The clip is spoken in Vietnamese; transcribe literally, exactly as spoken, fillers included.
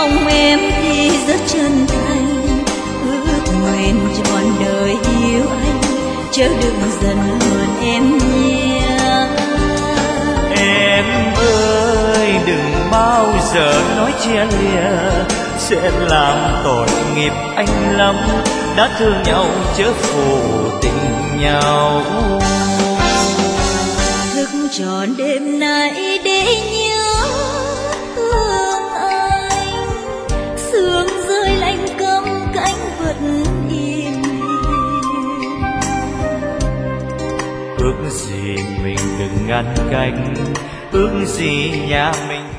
lòng em thì rất chân thành, ước nguyện trọn đời yêu anh, chớ đừng giận hờn em nhé. Em ơi đừng bao giờ nói chia lìa, sẽ làm tội nghiệp anh lắm, đã thương nhau chớ phụ tình nhau. Thức trọn đêm nay để nhớ thương anh, sương rơi lạnh câm cánh vẫn im. Ước gì mình đừng ngăn cách, ước gì nhà mình